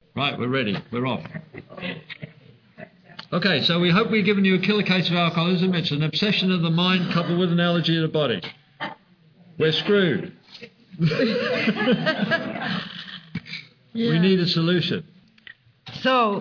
Right, we're ready. We're off. Okay, so we hope we've given you a killer case of alcoholism. It's an obsession of the mind coupled with an allergy of the body. We're screwed. We need a solution. So,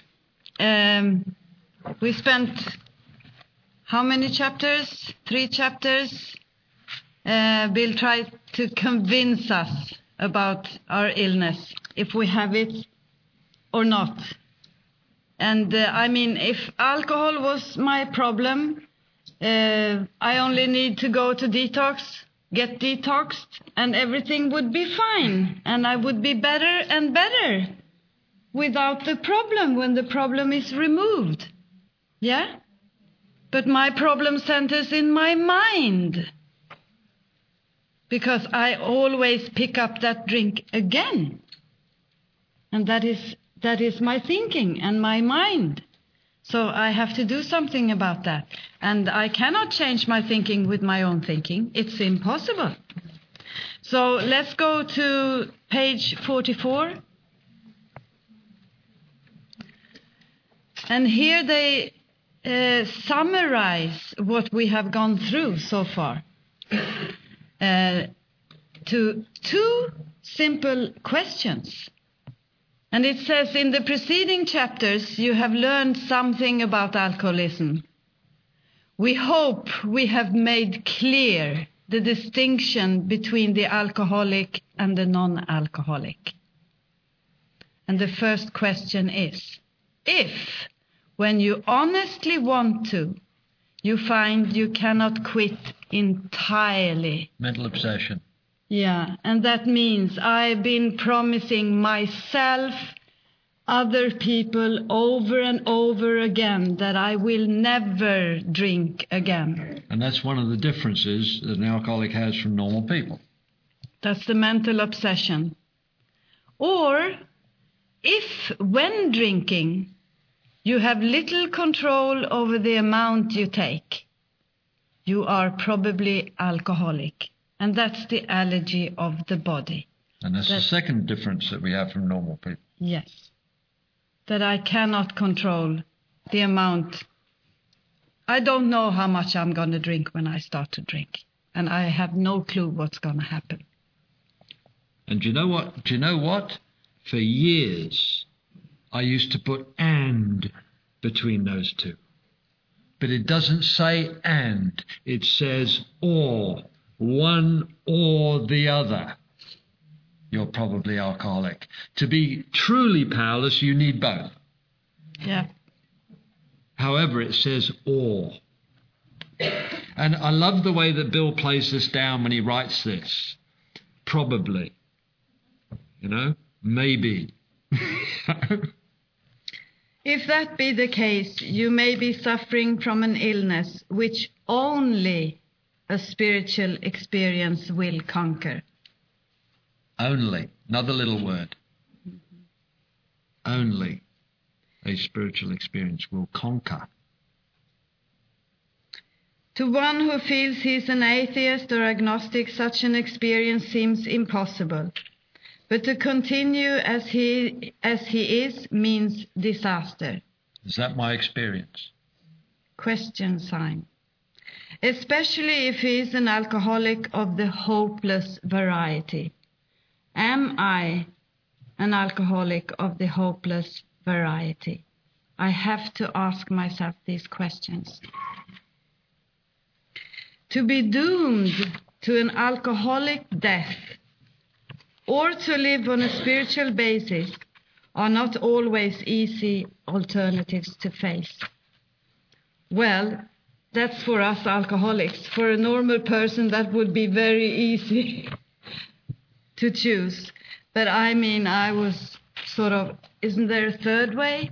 we spent how many chapters? 3 chapters. Bill tried to convince us about our illness, if we have it or not. And I mean, if alcohol was my problem, I only need to go to detox, get detoxed, and everything would be fine. And I would be better and better without the problem when the problem is removed. Yeah? But my problem centers in my mind. Because I always pick up that drink again. And that is my thinking and my mind. So I have to do something about that. And I cannot change my thinking with my own thinking. It's impossible. So let's go to page 44. And here they summarize what we have gone through so far. To 2 simple questions. And it says in the preceding chapters, you have learned something about alcoholism. We hope we have made clear the distinction between the alcoholic and the non-alcoholic. And the first question is, if, when you honestly want to, you find you cannot quit entirely. Mental obsession. Yeah, and that means I've been promising myself, other people over and over again that I will never drink again. And that's one of the differences that an alcoholic has from normal people. That's the mental obsession. Or if, when drinking, you have little control over the amount you take, you are probably alcoholic. And that's the allergy of the body. And that's the second difference that we have from normal people. Yes. That I cannot control the amount. I don't know how much I'm going to drink when I start to drink. And I have no clue what's going to happen. And do you know what? For years, I used to put "and" between those two. But it doesn't say "and." It says "or." One or the other. You're probably alcoholic. To be truly powerless, you need both. Yeah. However, it says "or." And I love the way that Bill plays this down when he writes this. Probably. Maybe. If that be the case, you may be suffering from an illness which only a spiritual experience will conquer. Only. Another little word. Only a spiritual experience will conquer. To one who feels he's an atheist or agnostic, such an experience seems impossible. But to continue as he is means disaster. Is that my experience? Question sign. Especially if he is an alcoholic of the hopeless variety. Am I an alcoholic of the hopeless variety? I have to ask myself these questions. To be doomed to an alcoholic death or to live on a spiritual basis are not always easy alternatives to face. Well, that's for us alcoholics. For a normal person, that would be very easy to choose. But I mean, I was sort of, isn't there a third way?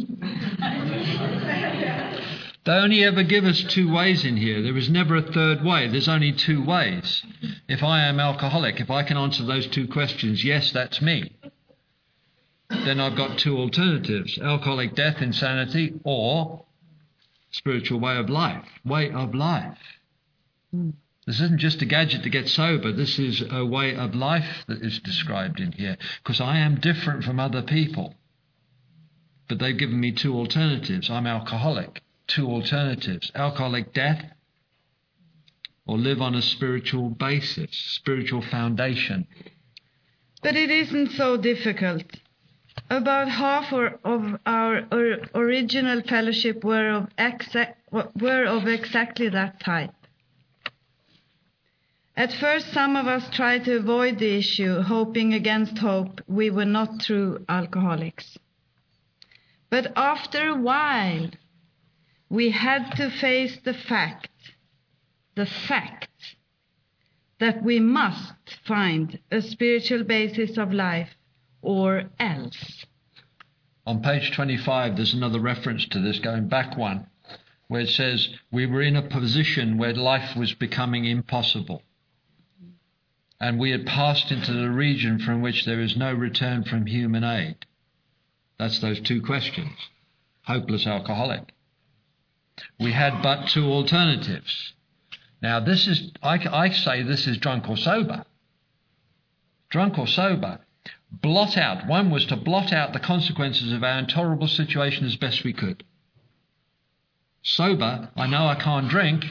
They only ever give us 2 ways in here. There is never a third way. There's only 2 ways. If I am alcoholic, if I can answer those 2 questions, yes, that's me, then I've got 2 alternatives: alcoholic death, insanity, or spiritual way of life. Way of life. This isn't just a gadget to get sober. This is a way of life that is described in here, because I am different from other people. But they've given me two alternatives. I'm alcoholic. Two alternatives. Alcoholic death or live on a spiritual basis, spiritual foundation. But it isn't so difficult. About half of our original fellowship were of exactly that type. At first, some of us tried to avoid the issue, hoping against hope we were not true alcoholics. But after a while, we had to face the fact that we must find a spiritual basis of life, or else. On page 25, there's another reference to this, going back one, where it says, we were in a position where life was becoming impossible. And we had passed into the region from which there is no return from human aid. That's those two questions. Hopeless alcoholic. We had but two alternatives. Now, this is, I say this is drunk or sober. Drunk or sober. Blot out. One was to blot out the consequences of our intolerable situation as best we could. Sober, I know I can't drink.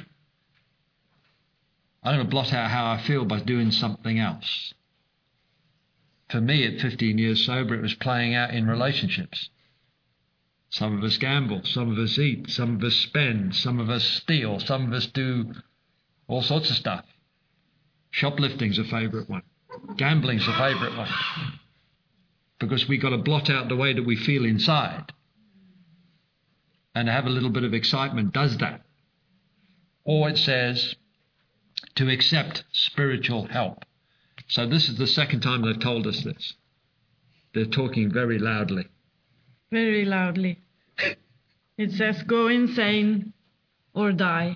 I'm going to blot out how I feel by doing something else. For me, at 15 years sober, it was playing out in relationships. Some of us gamble, some of us eat, some of us spend, some of us steal, some of us do all sorts of stuff. Shoplifting's a favourite one. Gambling's a favourite one. Because we've got to blot out the way that we feel inside. And to have a little bit of excitement does that. Or it says to accept spiritual help. So this is the second time they've told us this. They're talking very loudly. Very loudly. It says, go insane or die.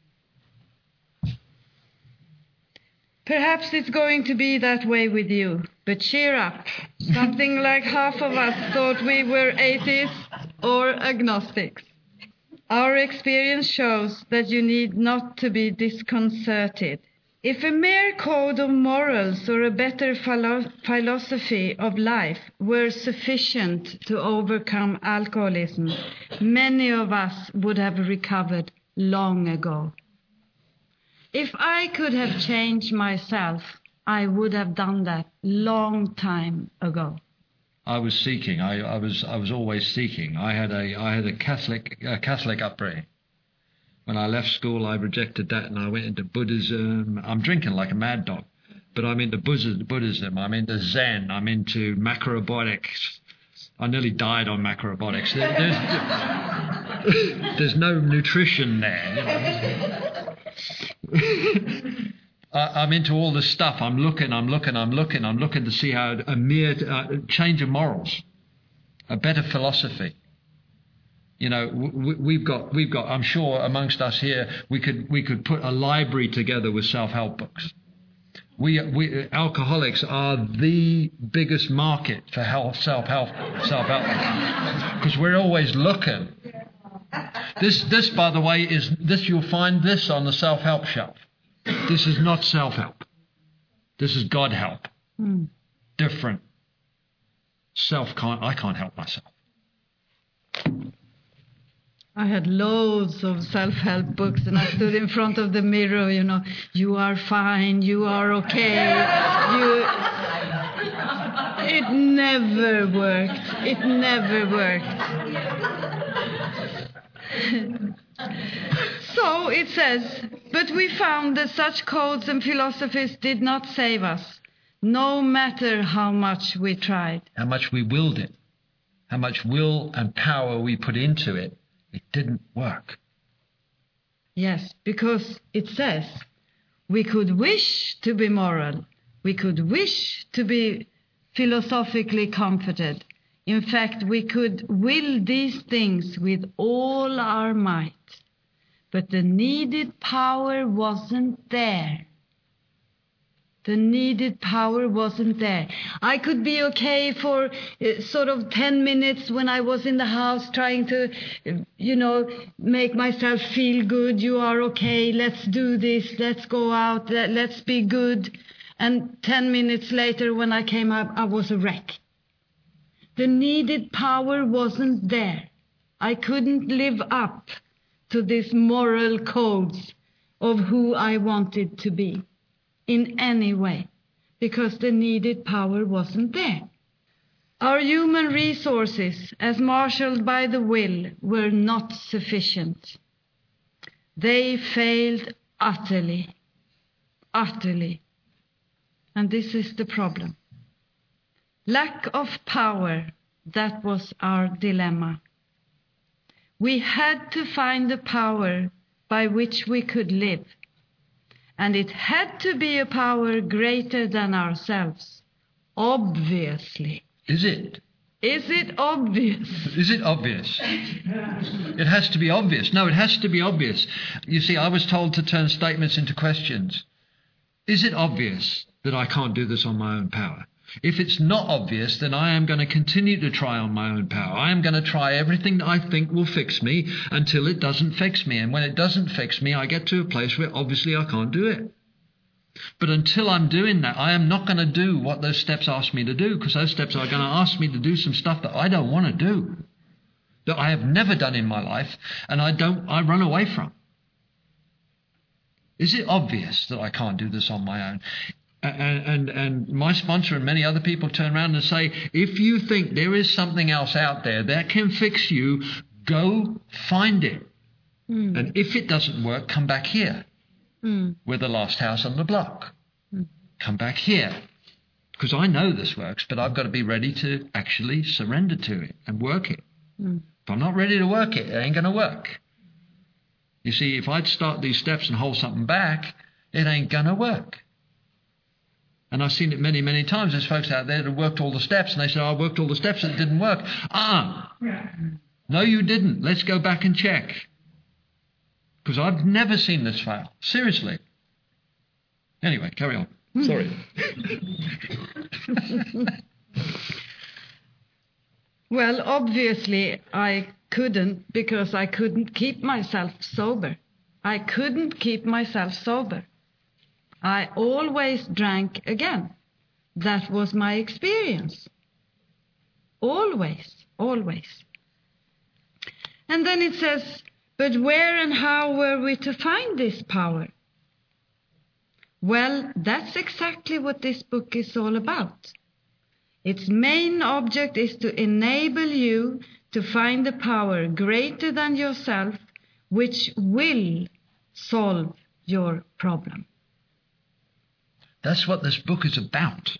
Perhaps it's going to be that way with you, but cheer up. Something like half of us thought we were atheists or agnostics. Our experience shows that you need not to be disconcerted. If a mere code of morals or a better philosophy of life were sufficient to overcome alcoholism, many of us would have recovered long ago. If I could have changed myself, I would have done that long time ago. I was seeking. I was always seeking. I had a Catholic upbringing. When I left school, I rejected that and I went into Buddhism. I'm drinking like a mad dog, but I'm into Buddhism. I'm into Zen. I'm into macrobiotics. I nearly died on macrobiotics. There's no nutrition there. I'm into all this stuff. I'm looking to see how a mere change of morals, a better philosophy. You know, we've got. I'm sure amongst us here, we could put a library together with self-help books. We alcoholics are the biggest market for self-help, because we're always looking. This, by the way, is this. You'll find this on the self-help shelf. This is not self-help. This is God help. Different. I can't help myself. I had loads of self-help books and I stood in front of the mirror, you are fine, you are okay. It never worked. It never worked. So it says, but we found that such codes and philosophies did not save us, no matter how much we tried. How much we willed it, how much will and power we put into it. It didn't work. Yes, because it says we could wish to be moral. We could wish to be philosophically comforted. In fact, we could will these things with all our might. But the needed power wasn't there. The needed power wasn't there. I could be okay for sort of 10 minutes when I was in the house trying to, make myself feel good. You are okay. Let's do this. Let's go out. Let's be good. And 10 minutes later when I came up, I was a wreck. The needed power wasn't there. I couldn't live up to these moral codes of who I wanted to be in any way, because the needed power wasn't there. Our human resources, as marshaled by the will, were not sufficient. They failed utterly. Utterly. And this is the problem. Lack of power, that was our dilemma. We had to find a power by which we could live. And it had to be a power greater than ourselves. Obviously. Is it? Is it obvious? Is it obvious? It has to be obvious. No, it has to be obvious. You see, I was told to turn statements into questions. Is it obvious that I can't do this on my own power? If it's not obvious, then I am going to continue to try on my own power. I am going to try everything that I think will fix me until it doesn't fix me. And when it doesn't fix me, I get to a place where obviously I can't do it. But until I'm doing that, I am not going to do what those steps ask me to do, because those steps are going to ask me to do some stuff that I don't want to do, that I have never done in my life, and I run away from. Is it obvious that I can't do this on my own? And my sponsor and many other people turn around and say, if you think there is something else out there that can fix you, go find it. And if it doesn't work, come back here. We're the last house on the block. Come back here. Because I know this works, but I've got to be ready to actually surrender to it and work it. If I'm not ready to work it, it ain't going to work. You see, if I'd start these steps and hold something back, it ain't going to work. And I've seen it many, many times. There's folks out there that have worked all the steps, and they say, I worked all the steps and it didn't work. No, you didn't. Let's go back and check. Because I've never seen this fail. Seriously. Anyway, carry on. Sorry. Well, obviously I couldn't, because I couldn't keep myself sober. I couldn't keep myself sober. I always drank again. That was my experience. Always, always. And then it says, but where and how were we to find this power? Well, that's exactly what this book is all about. Its main object is to enable you to find a power greater than yourself, which will solve your problem. That's what this book is about.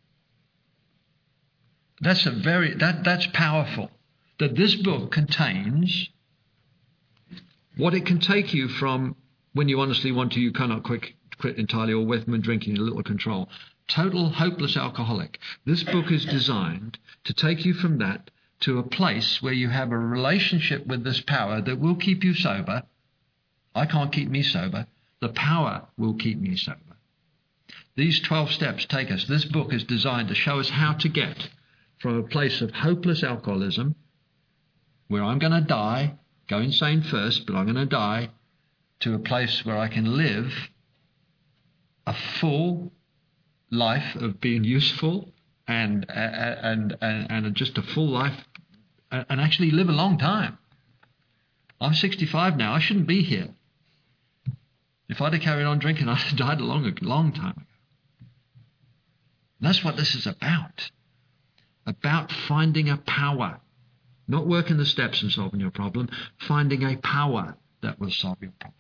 That's powerful. That this book contains what it can take you from when you honestly want to, you cannot quit entirely, or with drinking a little control. Total hopeless alcoholic. This book is designed to take you from that to a place where you have a relationship with this power that will keep you sober. I can't keep me sober. The power will keep me sober. These 12 steps take us. This book is designed to show us how to get from a place of hopeless alcoholism, where I'm going to die, go insane first, but I'm going to die, to a place where I can live a full life of being useful and just a full life, and actually live a long time. I'm 65 now. I shouldn't be here. If I'd have carried on drinking, I'd have died a long time ago. And that's what this is about. About finding a power. Not working the steps and solving your problem. Finding a power that will solve your problem.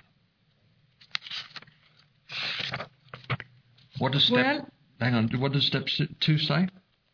What does what does step 2 say?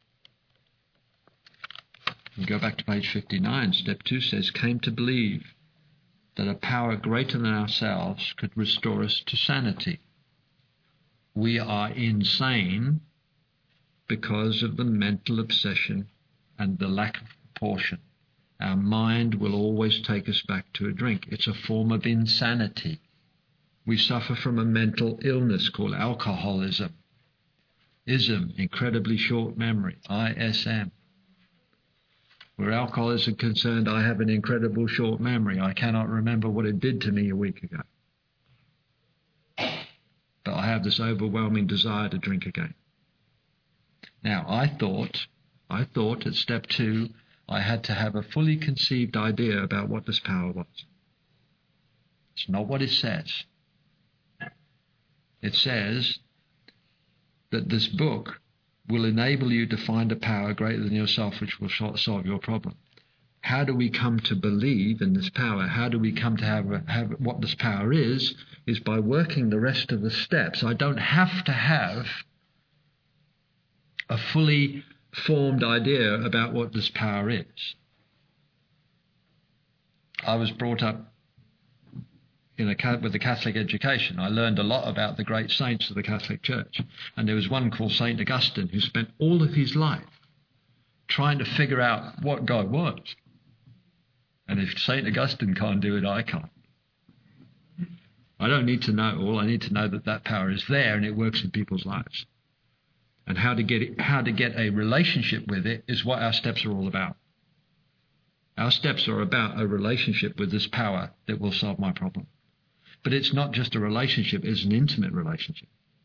You go back to page 59. Step 2 says, came to believe that a power greater than ourselves could restore us to sanity. We are insane because of the mental obsession and the lack of proportion. Our mind will always take us back to a drink. It's a form of insanity. We suffer from a mental illness called alcoholism. Ism, incredibly short memory, ISM. Where alcohol is concerned, I have an incredible short memory. I cannot remember what it did to me a week ago. But I have this overwhelming desire to drink again. Now, I thought I thought at step 2, I had to have a fully conceived idea about what this power was. It's not what it says. It says that this book will enable you to find a power greater than yourself which will solve your problem. How do we come to believe in this power? How do we come to have what this power is by working the rest of the steps. I don't have to have a fully formed idea about what this power is. I was brought up with the Catholic education. I learned a lot about the great saints of the Catholic Church. And there was one called St. Augustine who spent all of his life trying to figure out what God was. And if St. Augustine can't do it, I can't. I don't need to know all. I need to know that that power is there and it works in people's lives. And how to get a relationship with it is what our steps are all about. Our steps are about a relationship with this power that will solve my problem. But it's not just a relationship, it's an intimate relationship.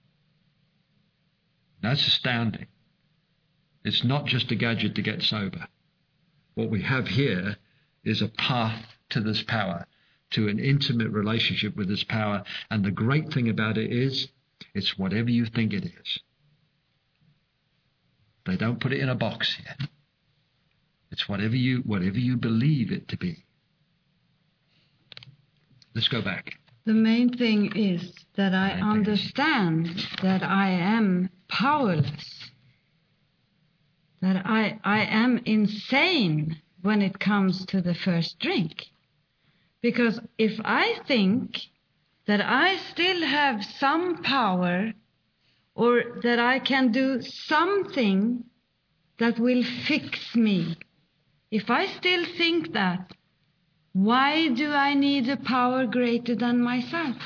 That's astounding. It's not just a gadget to get sober. What we have here is a path to this power, to an intimate relationship with this power. And the great thing about it is, it's whatever you think it is. They don't put it in a box here. It's whatever you believe it to be. Let's go back. The main thing is that I understand that I am powerless. That I am insane when it comes to the first drink. Because if I think that I still have some power, or that I can do something that will fix me, if I still think that, why do I need a power greater than myself?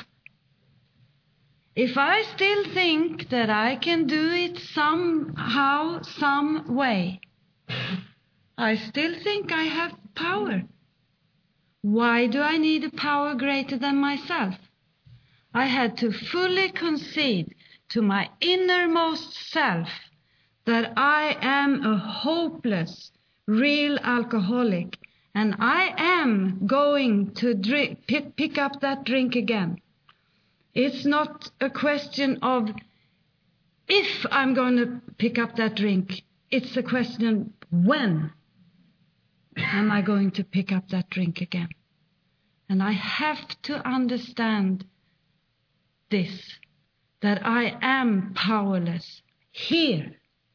If I still think that I can do it somehow, some way, I still think I have power. Why do I need a power greater than myself? I had to fully concede to my innermost self that I am a hopeless, real alcoholic, and I am going to pick up that drink again. It's not a question of if I'm going to pick up that drink. It's a question when am I going to pick up that drink again. And I have to understand this, that I am powerless here,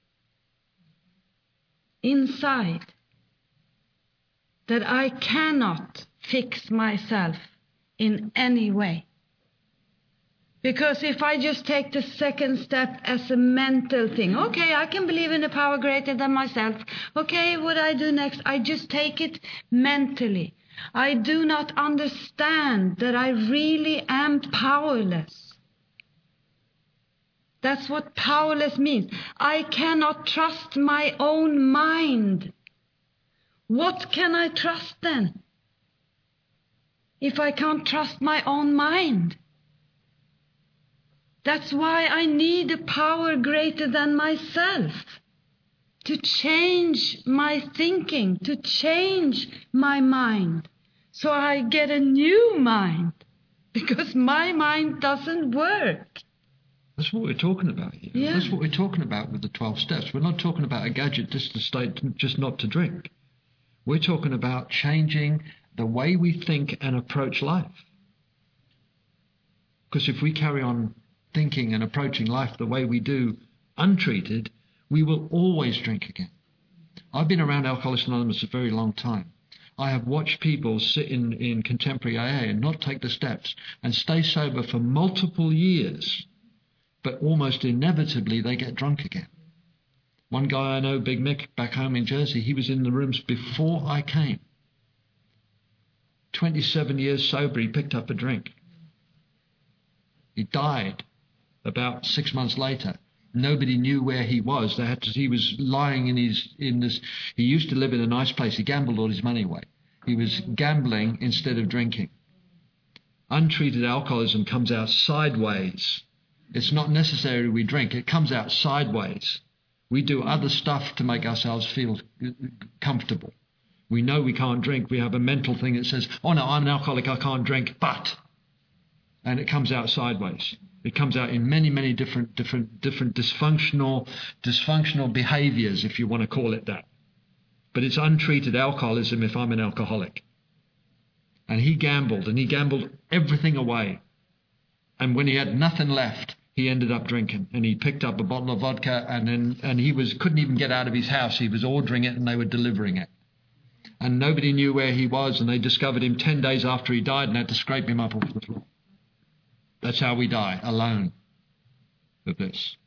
inside, that I cannot fix myself in any way. Because if I just take the second step as a mental thing, okay, I can believe in a power greater than myself. Okay, what I do next? I just take it mentally. I do not understand that I really am powerless. That's what powerless means. I cannot trust my own mind. What can I trust then? If I can't trust my own mind. That's why I need a power greater than myself. To change my thinking, to change my mind. So I get a new mind. Because my mind doesn't work. That's what we're talking about here. Yeah. That's what we're talking about with the 12 steps. We're not talking about a gadget just not to drink. We're talking about changing the way we think and approach life. Because if we carry on thinking and approaching life the way we do untreated, we will always drink again. I've been around Alcoholics Anonymous a very long time. I have watched people sit in contemporary AA and not take the steps and stay sober for multiple years, but almost inevitably they get drunk again. One guy I know, Big Mick, back home in Jersey, he was in the rooms before I came. 27 years sober, he picked up a drink. He died about 6 months later. Nobody knew where he was. He was lying in this. He used to live in a nice place. He gambled all his money away. He was gambling instead of drinking. Untreated alcoholism comes out sideways. It's not necessary we drink. It comes out sideways. We do other stuff to make ourselves feel comfortable. We know we can't drink. We have a mental thing that says, oh no, I'm an alcoholic, I can't drink, but. And it comes out sideways. It comes out in many, many different dysfunctional behaviors, if you want to call it that. But it's untreated alcoholism if I'm an alcoholic. And he gambled everything away. And when he had nothing left, he ended up drinking. And he picked up a bottle of vodka and he couldn't even get out of his house. He was ordering it and they were delivering it. And nobody knew where he was, and they discovered him 10 days after he died and had to scrape him up off the floor. That's how we die, alone with this.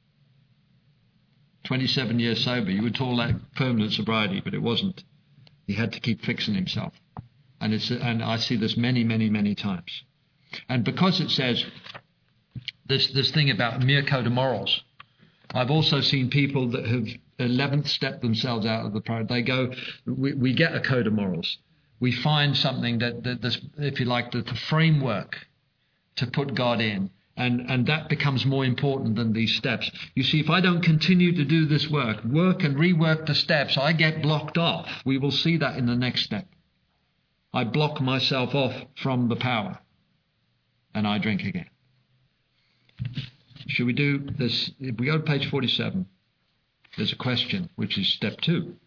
27 years sober. You would call that permanent sobriety, but it wasn't. He had to keep fixing himself. And I see this many, many, many times. And because it says this thing about mere code of morals, I've also seen people that have 11th stepped themselves out of the program. They go, we get a code of morals. We find something that if you like, the framework to put God in. And that becomes more important than these steps. You see, if I don't continue to do this work and rework the steps, I get blocked off. We will see that in the next step. I block myself off from the power, and I drink again. Should we do this? If we go to page 47, there's a question, which is step 2.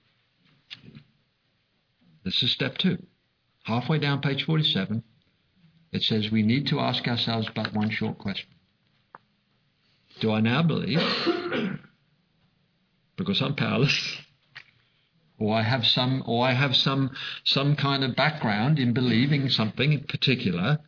This is step 2. Halfway down page 47, it says we need to ask ourselves but one short question. Do I now believe, because I'm powerless, or I have some kind of background in believing something in particular,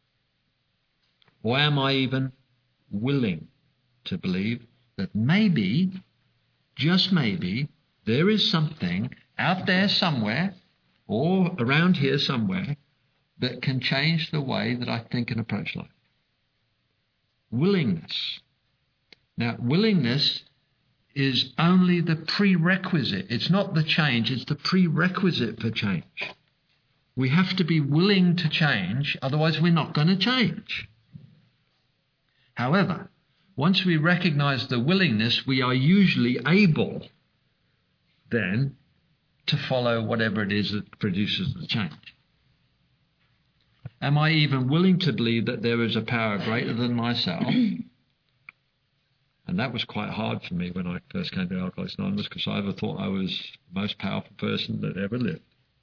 or am I even willing to believe that maybe, just maybe, there is something out there somewhere or around here somewhere that can change the way that I think and approach life? Willingness. Now, willingness is only the prerequisite. It's not the change, it's the prerequisite for change. We have to be willing to change, otherwise we're not going to change. However, once we recognize the willingness, we are usually able then to follow whatever it is that produces the change. Am I even willing to believe that there is a power greater than myself? And that was quite hard for me when I first came to Alcoholics Anonymous, because I ever thought I was the most powerful person that ever lived.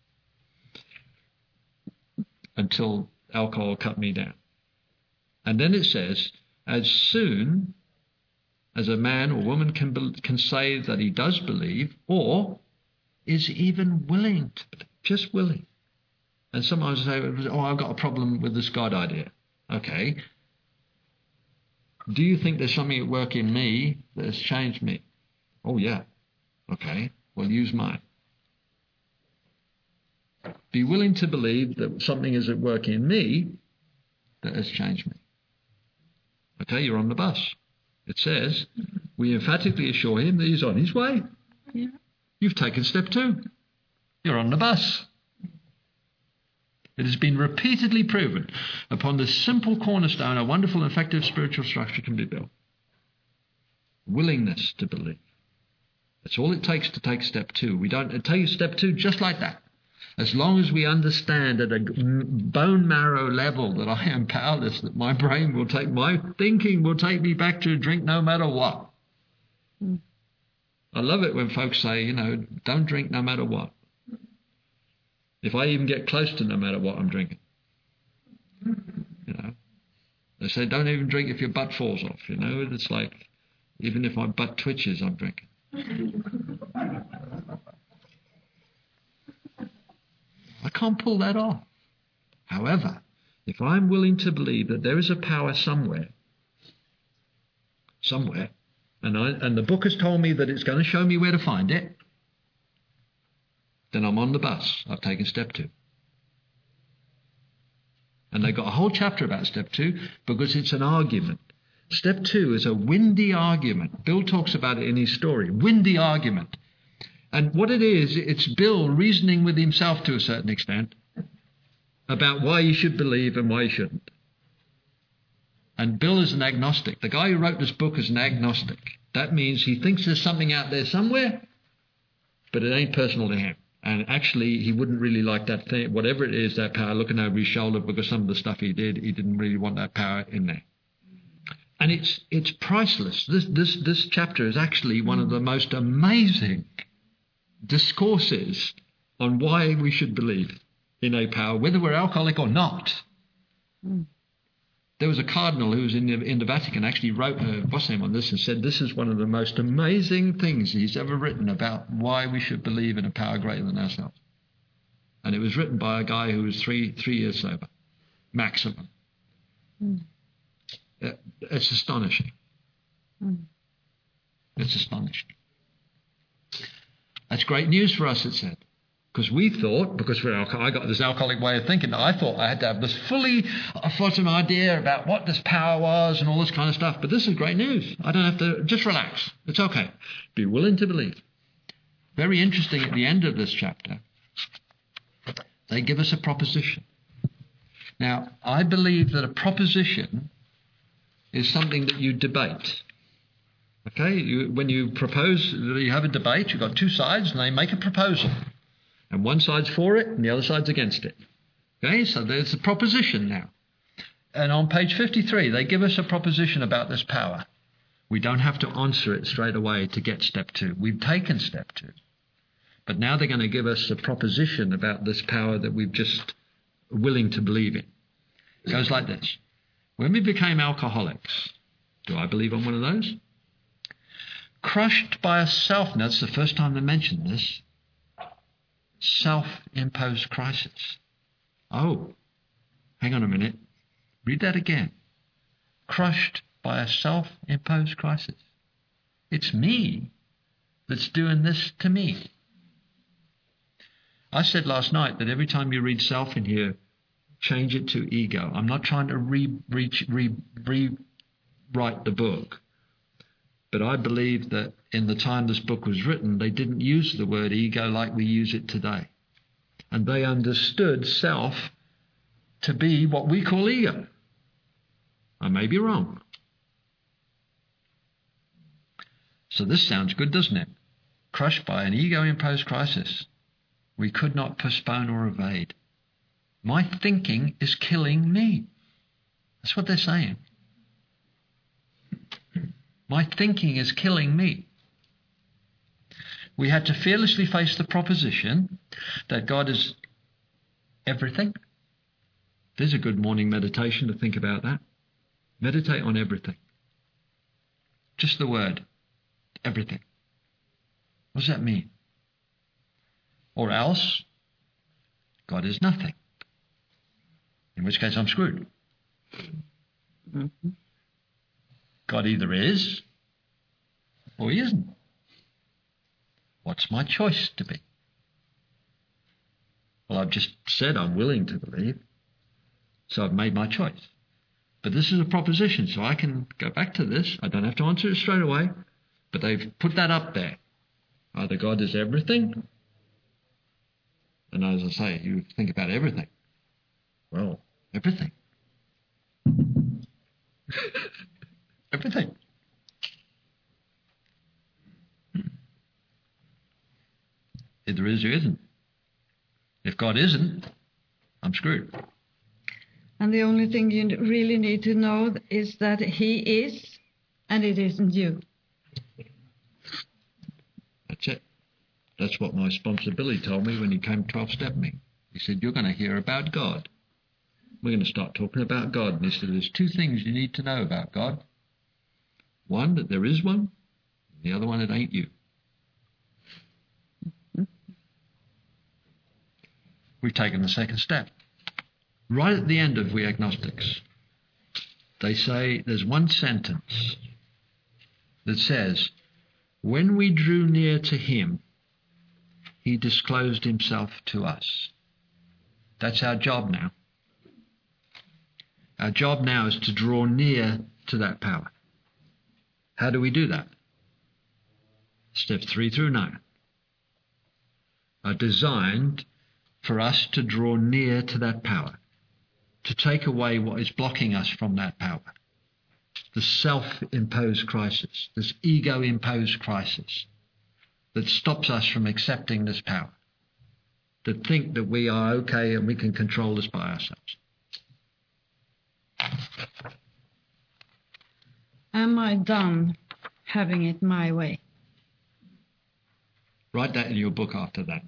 Until alcohol cut me down. And then it says, as soon as a man or woman can say that he does believe, or is even willing to believe, just willing. And sometimes say, oh, I've got a problem with this God idea. Okay. Do you think there's something at work in me that has changed me? Oh, yeah. Okay. Well, use mine. Be willing to believe that something is at work in me that has changed me. Okay, you're on the bus. It says, we emphatically assure him that he's on his way. Yeah. You've taken step 2. You're on the bus. It has been repeatedly proven upon this simple cornerstone a wonderful and effective spiritual structure can be built. Willingness to believe. That's all it takes to take step 2. We don't take step 2 just like that. As long as we understand at a bone marrow level that I am powerless, that my brain will take, my thinking will take me back to a drink no matter what. I love it when folks say, don't drink no matter what. If I even get close to no matter what I'm drinking. They say don't even drink if your butt falls off. It's like, even if my butt twitches, I'm drinking. I can't pull that off. However, if I'm willing to believe that there is a power somewhere, and the book has told me that it's going to show me where to find it, then I'm on the bus. I've taken step 2. And they've got a whole chapter about step 2 because it's an argument. Step 2 is a windy argument. Bill talks about it in his story. Windy argument. And what it is, it's Bill reasoning with himself to a certain extent about why you should believe and why you shouldn't. And Bill is an agnostic. The guy who wrote this book is an agnostic. That means he thinks there's something out there somewhere, but it ain't personal to him. And actually, he wouldn't really like that thing, whatever it is, that power looking over his shoulder, because some of the stuff he did, he didn't really want that power in there. And it's priceless. This chapter is actually one of the most amazing discourses on why we should believe in a power, whether we're alcoholic or not. There was a cardinal who was in the Vatican, actually wrote a bossam on this and said this is one of the most amazing things he's ever written about why we should believe in a power greater than ourselves. And it was written by a guy who was three years sober, maximum. It's astonishing. It's astonishing. That's great news for us, it said. Because we thought, because I got this alcoholic way of thinking, I thought I had to have this fully fulsome idea about what this power was and all this kind of stuff. But this is great news. I don't have to, just relax. It's okay. Be willing to believe. Very interesting at the end of this chapter, they give us a proposition. Now, I believe that a proposition is something that you debate. Okay? When you propose, you have a debate, you've got two sides and they make a proposal. And one side's for it and the other side's against it. Okay, so there's a proposition now. And on page 53, they give us a proposition about this power. We don't have to answer it straight away to get step 2. We've taken step 2. But now they're going to give us a proposition about this power that we've just willing to believe in. It goes like this. When we became alcoholics, do I believe on one of those? Crushed by a self, now it's the first time they mentioned this, self-imposed crisis. Oh, hang on a minute. Read that again. Crushed by a self-imposed crisis. It's me that's doing this to me. I said last night that every time you read self in here, change it to ego. I'm not trying to rewrite the book. But I believe that in the time this book was written, they didn't use the word ego like we use it today. And they understood self to be what we call ego. I may be wrong. So this sounds good, doesn't it? Crushed by an ego-imposed crisis. We could not postpone or evade. My thinking is killing me. That's what they're saying. My thinking is killing me. We had to fearlessly face the proposition that God is everything. There's a good morning meditation to think about that. Meditate on everything. Just the word, everything. What does that mean? Or else, God is nothing. In which case I'm screwed. God either is or he isn't. What's my choice to be? Well, I've just said I'm willing to believe, so I've made my choice. But this is a proposition, so I can go back to this. I don't have to answer it straight away, but they've put that up there. Either God is everything, and as I say, you think about everything. Well, everything. Everything. Either is or isn't. If God isn't, I'm screwed. And the only thing you really need to know is that he is, and it isn't you. That's it. That's what my sponsor Billy told me when he came 12-step me. He said, you're going to hear about God. We're going to start talking about God. And he said, there's 2 things you need to know about God. One, that there is one. And the other one, it ain't you. We've taken the second step. Right at the end of We Agnostics, they say there's one sentence that says, when we drew near to him, he disclosed himself to us. That's our job now. Our job now is to draw near to that power. How do we do that? Steps 3 through 9 are designed for us to draw near to that power, to take away what is blocking us from that power, the self-imposed crisis, this ego-imposed crisis that stops us from accepting this power, to think that we are okay and we can control this by ourselves. Am I done having it my way? Write that in your book after that.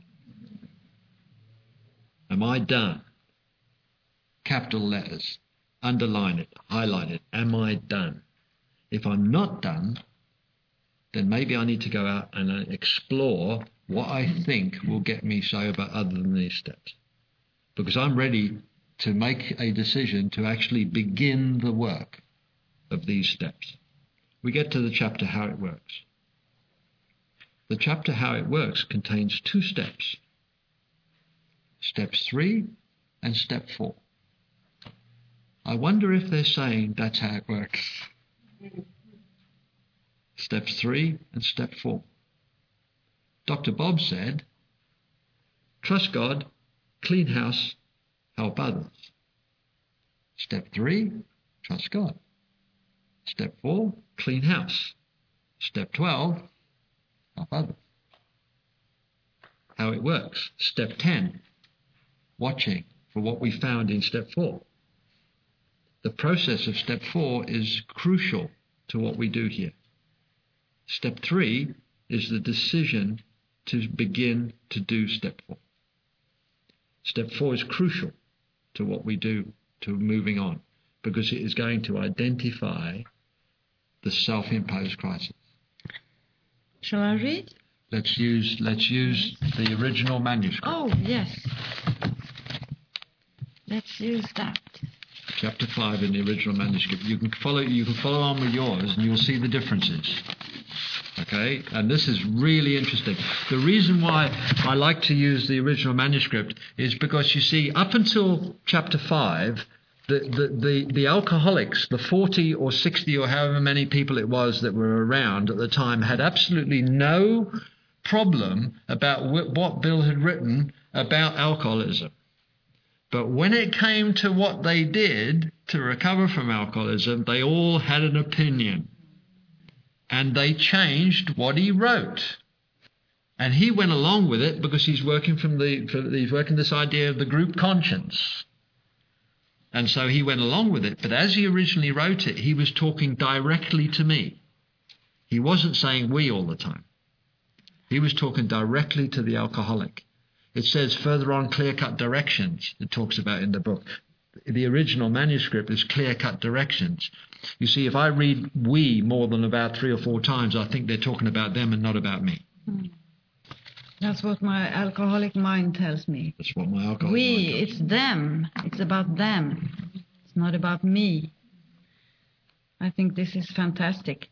Am I done? Capital letters. Underline it. Highlight it. Am I done? If I'm not done, then maybe I need to go out and explore what I think will get me sober other than these steps. Because I'm ready to make a decision to actually begin the work of these steps. We get to the chapter How It Works. The chapter How It Works contains 2 steps. Steps 3 and step 4. I wonder if they're saying that's how it works. Steps 3 and step 4. Dr. Bob said, trust God, clean house, help others. Step 3, trust God. Step 4, clean house. Step 12, help others. How it works. Step 10, watching for what we found in step 4. The process of step 4 is crucial to what we do here. Step 3 is the decision to begin to do step 4. Step 4 is crucial to what we do, to moving on, because it is going to identify the self-imposed crisis. Shall I read? Let's use the original manuscript. Oh, yes. Let's use that. Chapter 5 in the original manuscript. You can follow on with yours and you'll see the differences. Okay? And this is really interesting. The reason why I like to use the original manuscript is because, you see, up until chapter 5, the alcoholics, the 40 or 60 or however many people it was that were around at the time, had absolutely no problem about what Bill had written about alcoholism. But when it came to what they did to recover from alcoholism, they all had an opinion. And they changed what he wrote. And he went along with it because he's working this idea of the group conscience. And so he went along with it. But as he originally wrote it, he was talking directly to me. He wasn't saying we all the time. He was talking directly to the alcoholic. It says further on clear-cut directions it talks about in the book. The original manuscript is clear-cut directions. You see, if I read we more than about 3 or 4 times, I think they're talking about them and not about me. That's what my alcoholic mind tells me. That's what my alcoholic mind tells me. It's them. It's about them. It's not about me. I think this is fantastic.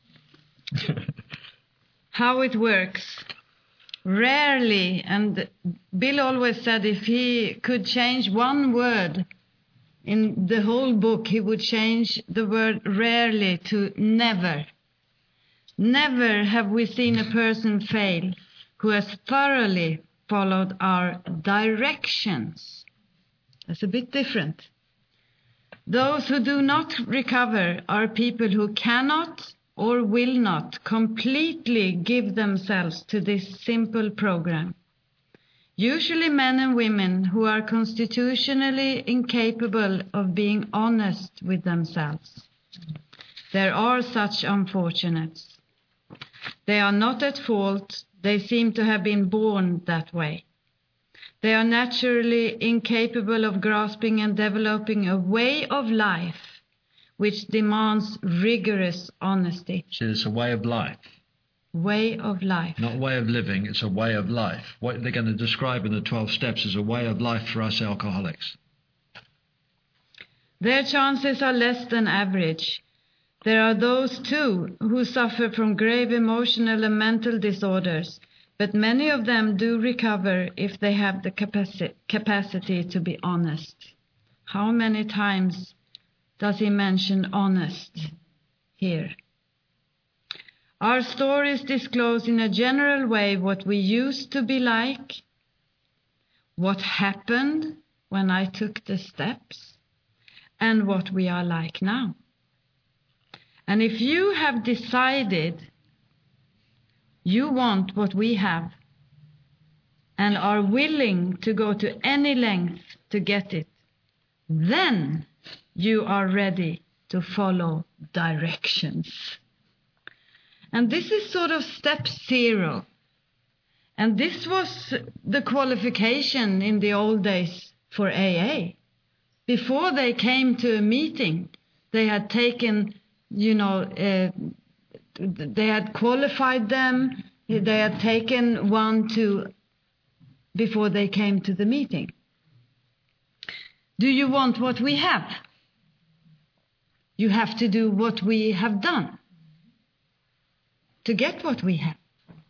How it works. Rarely, and Bill always said if he could change one word in the whole book, he would change the word rarely to never. Never have we seen a person fail who has thoroughly followed our directions. That's a bit different. Those who do not recover are people who cannot or will not completely give themselves to this simple program. Usually men and women who are constitutionally incapable of being honest with themselves. There are such unfortunates. They are not at fault. They seem to have been born that way. They are naturally incapable of grasping and developing a way of life which demands rigorous honesty. See, it's a way of life. Way of life. Not way of living, it's a way of life. What they're going to describe in the 12 steps is a way of life for us alcoholics. Their chances are less than average. There are those, too, who suffer from grave emotional and mental disorders, but many of them do recover if they have the capacity to be honest. How many times does he mention honest here? Our stories disclose in a general way what we used to be like, what happened when I took the steps, and what we are like now. And if you have decided you want what we have and are willing to go to any length to get it, then you are ready to follow directions. And this is sort of step 0. And this was the qualification in the old days for AA. Before they came to a meeting, they had taken, they had qualified them, they had taken 1, 2, before they came to the meeting. Do you want what we have? You have to do what we have done to get what we have,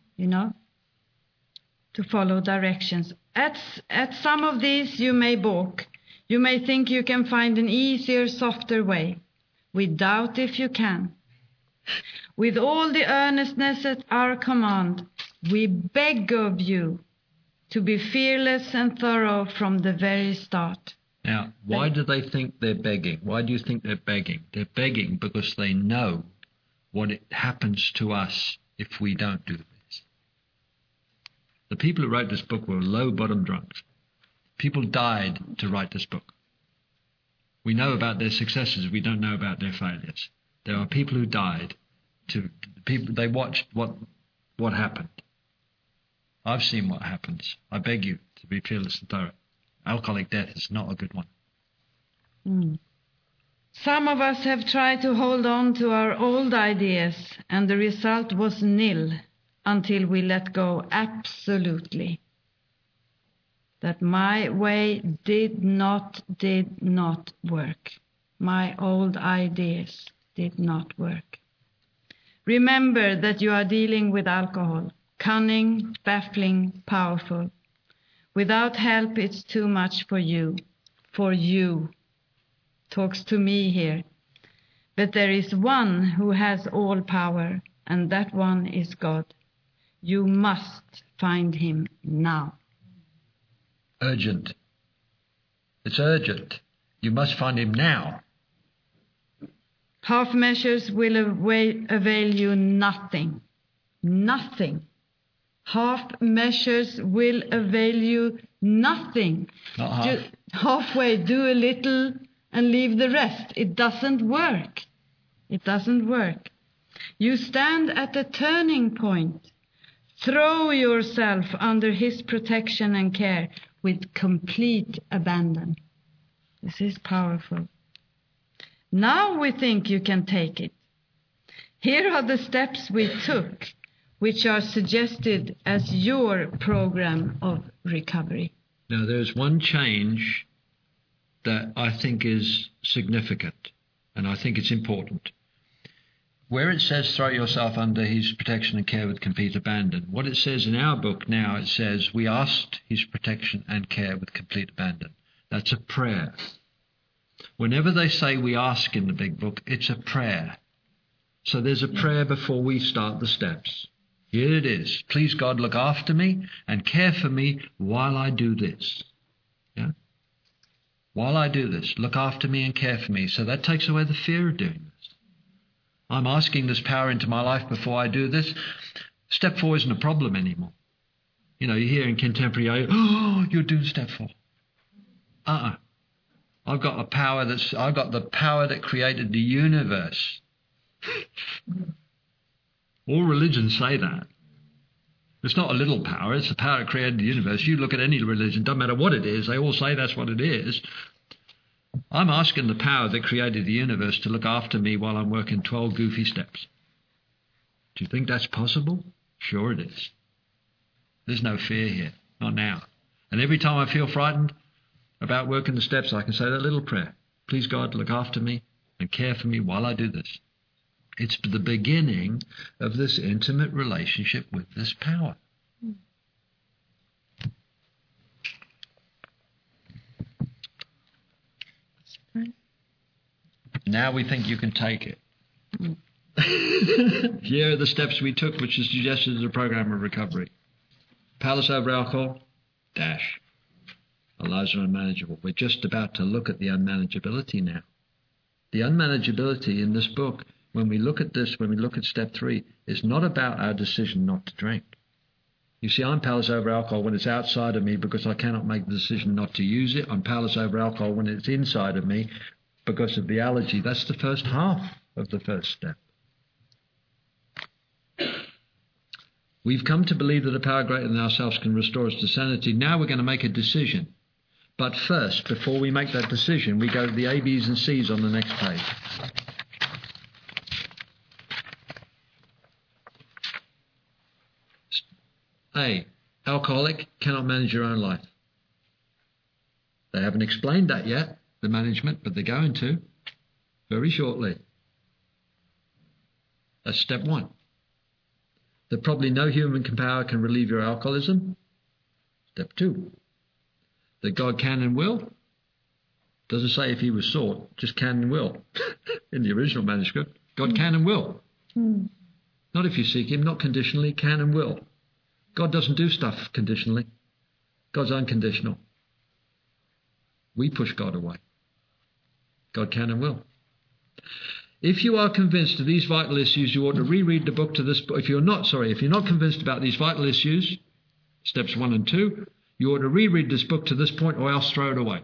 to follow directions. At some of these you may balk. You may think you can find an easier, softer way. We doubt if you can. With all the earnestness at our command, we beg of you to be fearless and thorough from the very start. Now, why do they think they're begging? Why do you think they're begging? They're begging because they know what happens to us if we don't do this. The people who wrote this book were low-bottom drunks. People died to write this book. We know about their successes. We don't know about their failures. There are people who died. They watched what happened. I've seen what happens. I beg you to be fearless and thorough. Alcoholic death is not a good one. Some of us have tried to hold on to our old ideas, and the result was nil until we let go absolutely. That my way did not work. My old ideas did not work. Remember that you are dealing with alcohol. Cunning, baffling, powerful. Without help, it's too much for you. For you. Talks to me here. But there is one who has all power, and that one is God. You must find him now. Urgent. It's urgent. You must find him now. Half measures will avail you nothing. Nothing. Half measures will avail you nothing. Not half. Halfway, do a little and leave the rest. It doesn't work. It doesn't work. You stand at a turning point. Throw yourself under his protection and care with complete abandon. This is powerful. Now we think you can take it. Here are the steps we took, which are suggested as your program of recovery. Now, there's one change that I think is significant, and I think it's important. Where it says throw yourself under his protection and care with complete abandon, what it says in our book now, it says we asked his protection and care with complete abandon. That's a prayer. Whenever they say we ask in the big book, it's a prayer. So there's a prayer before we start the steps. Here it is. Please, God, look after me and care for me while I do this. Yeah? While I do this, look after me and care for me. So that takes away the fear of doing this. I'm asking this power into my life before I do this. Step 4 isn't a problem anymore. You hear in contemporary, you're doing step 4. I've got the power that created the universe. All religions say that. It's not a little power, it's the power that created the universe. You look at any religion, doesn't matter what it is, they all say that's what it is. I'm asking the power that created the universe to look after me while I'm working 12 goofy steps. Do you think that's possible? Sure it is. There's no fear here, not now. And every time I feel frightened about working the steps, I can say that little prayer. Please, God, look after me and care for me while I do this. It's the beginning of this intimate relationship with this power. Now we think you can take it. Here are the steps we took, which is suggested as a program of recovery. Powerless over alcohol, dash. Our lives are unmanageable. We're just about to look at the unmanageability now. The unmanageability in this book when we look at this, when we look at step 3, it's not about our decision not to drink. You see, I'm powerless over alcohol when it's outside of me because I cannot make the decision not to use it. I'm powerless over alcohol when it's inside of me because of the allergy. That's the first half of the first step. We've come to believe that a power greater than ourselves can restore us to sanity. Now we're going to make a decision. But first, before we make that decision, we go to the A, B's and C's on the next page. A, alcoholic cannot manage your own life. They haven't explained that yet, the management, but they're going to very shortly. That's step 1. That probably no human power can relieve your alcoholism. Step 2. That God can and will. Doesn't say if he was sought, just can and will. In the original manuscript, God can and will. Not if you seek him, not conditionally, can and will. God doesn't do stuff conditionally. God's unconditional. We push God away. God can and will. If you are convinced of these vital issues, you ought to reread the book to this. If you're not convinced about these vital issues, steps 1 and 2, you ought to reread this book to this point or else throw it away.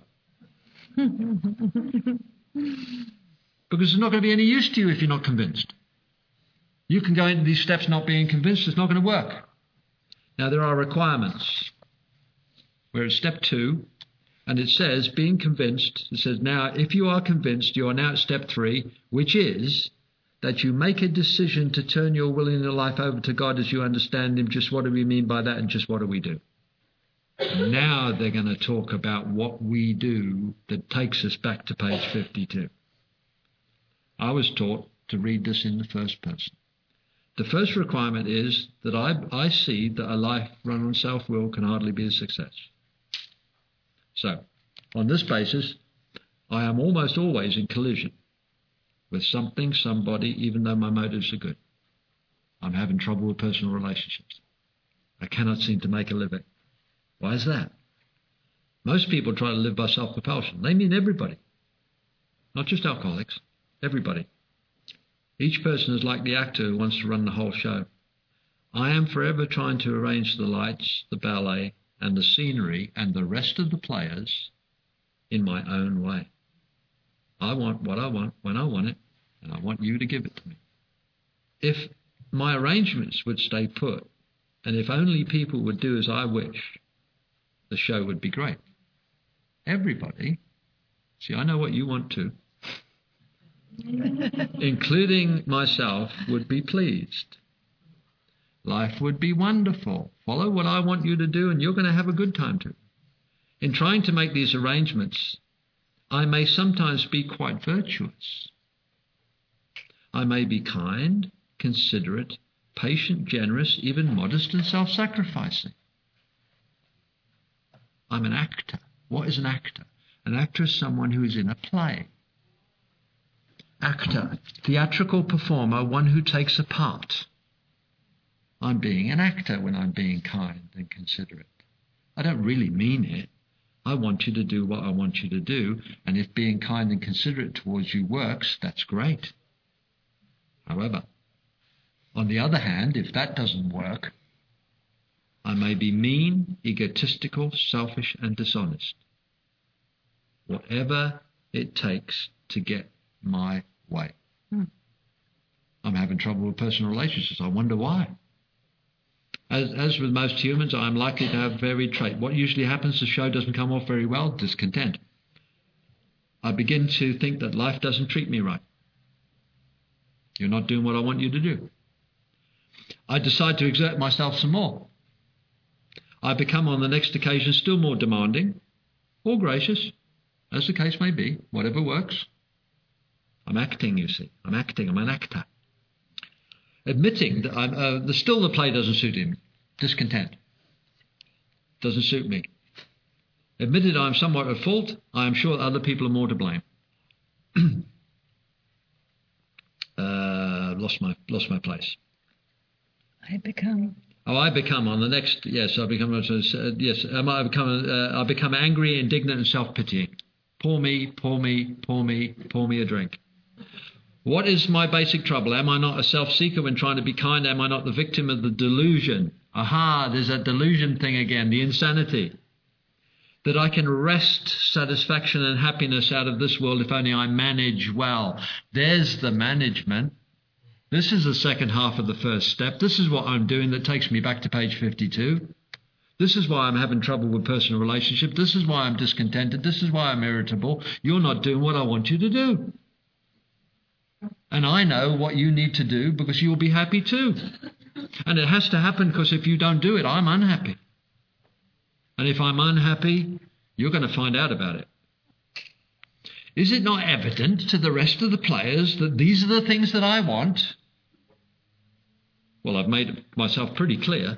Because it's not going to be any use to you if you're not convinced. You can go into these steps not being convinced, it's not going to work. Now, there are requirements. We're at step 2, and it says, being convinced, it says, now, if you are convinced, you are now at step 3, which is that you make a decision to turn your will in your life over to God as you understand him. Just what do we mean by that, and just what do we do? Now they're going to talk about what we do that takes us back to page 52. I was taught to read this in the first person. The first requirement is that I see that a life run on self-will can hardly be a success. So, on this basis, I am almost always in collision with something, somebody, even though my motives are good. I'm having trouble with personal relationships. I cannot seem to make a living. Why is that? Most people try to live by self-compulsion. They mean everybody, not just alcoholics, everybody. Each person is like the actor who wants to run the whole show. I am forever trying to arrange the lights, the ballet, and the scenery, and the rest of the players in my own way. I want what I want, when I want it, and I want you to give it to me. If my arrangements would stay put, and if only people would do as I wish, the show would be great. Everybody, see, I know what you want too, including myself, would be pleased. Life would be wonderful. Follow what I want you to do and you're going to have a good time too. In trying to make these arrangements, I may sometimes be quite virtuous. I may be kind, considerate, patient, generous, even modest and self-sacrificing. I'm an actor. What is an actor? An actor is someone who is in a play. Actor, theatrical performer, one who takes a part. I'm being an actor when I'm being kind and considerate. I don't really mean it. I want you to do what I want you to do, and if being kind and considerate towards you works, that's great. However, on the other hand, if that doesn't work, I may be mean, egotistical, selfish, and dishonest. Whatever it takes to get my way. I'm having trouble with personal relationships. I wonder why. As with most humans, I'm likely to have varied trait. What usually happens, the show doesn't come off very well, discontent. I begin to think that life doesn't treat me right. You're not doing what I want you to do. I decide to exert myself some more. I become on the next occasion still more demanding or gracious, as the case may be, whatever works. I'm acting, you see. I'm an actor. Admitting that still the play doesn't suit him. Discontent. Doesn't suit me. Admitted I'm somewhat at fault, I am sure other people are more to blame. Lost my place. I become on the next. Yes, I become. Yes, I become angry, indignant, and self-pitying. Pour me a drink. What is my basic trouble? Am I not a self-seeker when trying to be kind? Am I not the victim of the delusion? Aha, there's that delusion thing again, the insanity. That I can wrest satisfaction and happiness out of this world if only I manage well. There's the management. This is the second half of the first step. This is what I'm doing that takes me back to page 52. This is why I'm having trouble with personal relationships. This is why I'm discontented. This is why I'm irritable. You're not doing what I want you to do. And I know what you need to do because you'll be happy too. And it has to happen because if you don't do it, I'm unhappy. And if I'm unhappy, you're going to find out about it. Is it not evident to the rest of the players that these are the things that I want? Well, I've made myself pretty clear.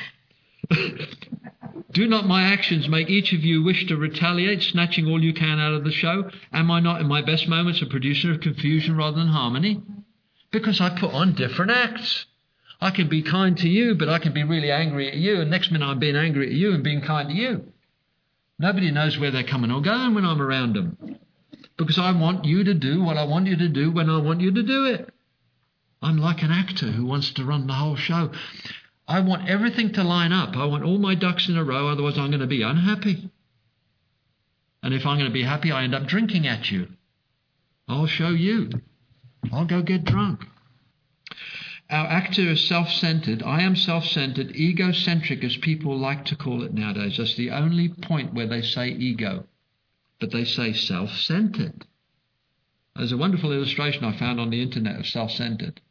Do not my actions make each of you wish to retaliate, snatching all you can out of the show? Am I not in my best moments a producer of confusion rather than harmony? Because I put on different acts. I can be kind to you, but I can be really angry at you, and next minute I'm being angry at you and being kind to you. Nobody knows where they're coming or going when I'm around them. Because I want you to do what I want you to do when I want you to do it. I'm like an actor who wants to run the whole show. I want everything to line up. I want all my ducks in a row, otherwise I'm going to be unhappy. And if I'm going to be happy, I end up drinking at you. I'll show you. I'll go get drunk. Our actor is self-centered. I am self-centered, egocentric, as people like to call it nowadays. That's the only point where they say ego. But they say self-centered. There's a wonderful illustration I found on the internet of self-centered.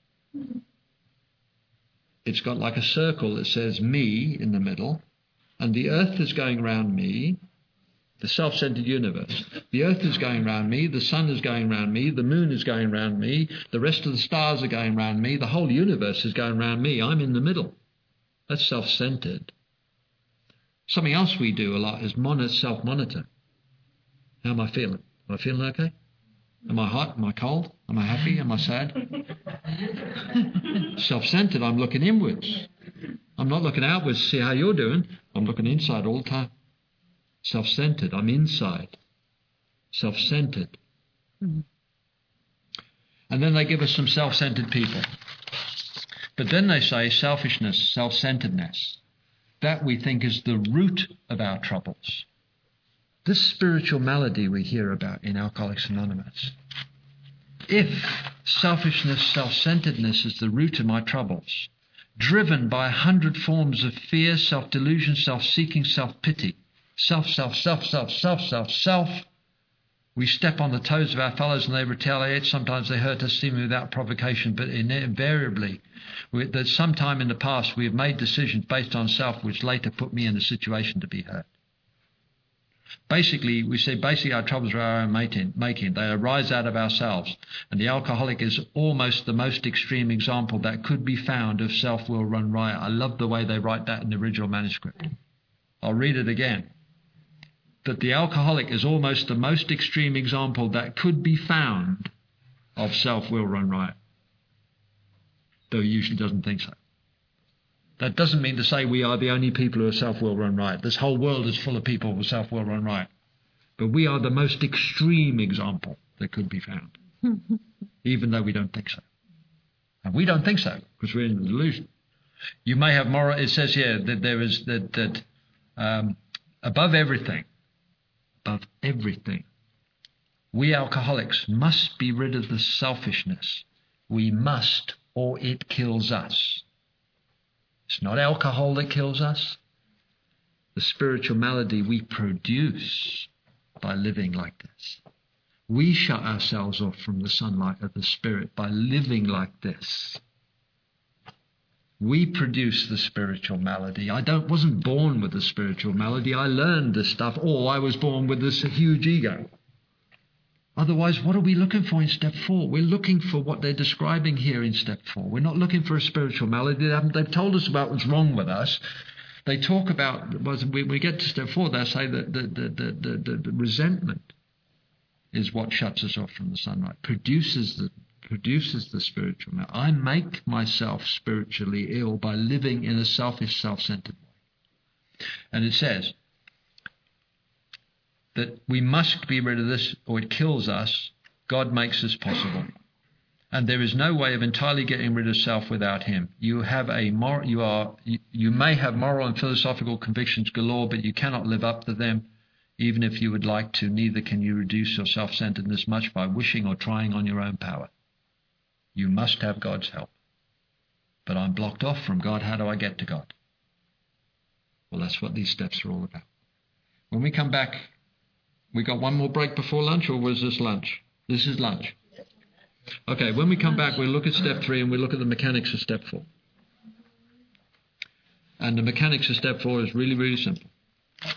It's got like a circle that says me in the middle, and the earth is going around me, the self-centered universe. The earth is going around me, the sun is going around me, the moon is going around me, the rest of the stars are going around me, the whole universe is going around me. I'm in the middle. That's self-centered. Something else we do a lot is self-monitor. How am I feeling? Am I feeling okay? Am I hot? Am I cold? Am I happy? Am I sad? Self-centered, I'm looking inwards. I'm not looking outwards to see how you're doing. I'm looking inside all the time. Self-centered, I'm inside. Self-centered. And then they give us some self-centered people. But then they say selfishness, self-centeredness. That we think is the root of our troubles. This spiritual malady we hear about in Alcoholics Anonymous. If selfishness, self-centeredness is the root of my troubles, driven by 100 forms of fear, self-delusion, self-seeking, self-pity, self, we step on the toes of our fellows and they retaliate. Sometimes they hurt us seemingly without provocation, but invariably, that sometime in the past we have made decisions based on self which later put me in a situation to be hurt. Basically, we say our troubles are our own making. They arise out of ourselves. And the alcoholic is almost the most extreme example that could be found of self-will run riot. I love the way they write that in the original manuscript. I'll read it again. That the alcoholic is almost the most extreme example that could be found of self-will run riot. Though he usually doesn't think so. That doesn't mean to say we are the only people who are self-will run riot. This whole world is full of people who self-will run riot. But we are the most extreme example that could be found, even though we don't think so. And we don't think so because we're in the delusion. You may have moral. It says here that there is that above everything, we alcoholics must be rid of the selfishness. We must, or it kills us. It's not alcohol that kills us. The spiritual malady we produce by living like this. We shut ourselves off from the sunlight of the Spirit by living like this. We produce the spiritual malady. I wasn't born with the spiritual malady. I learned this stuff, or I was born with this huge ego. Otherwise, what are we looking for in step 4? We're looking for what they're describing here in step 4. We're not looking for a spiritual malady. They've told us about what's wrong with us. They talk about, when we get to step 4, they say that the resentment is what shuts us off from the sunlight, produces the spiritual malady. I make myself spiritually ill by living in a selfish, self-centered way. And it says that we must be rid of this or it kills us. God makes this possible. And there is no way of entirely getting rid of self without him. You may have moral and philosophical convictions galore, but you cannot live up to them, even if you would like to. Neither can you reduce your self-centeredness much by wishing or trying on your own power. You must have God's help. But I'm blocked off from God. How do I get to God? Well, that's what these steps are all about. When we come back, we got one more break before lunch, or was this lunch? This is lunch. Okay, when we come back, we'll look at step 3 and we'll look at the mechanics of step 4. And the mechanics of step 4 is really, really simple,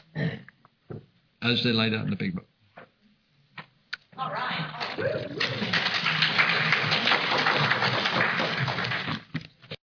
as they're laid out in the big book. All right.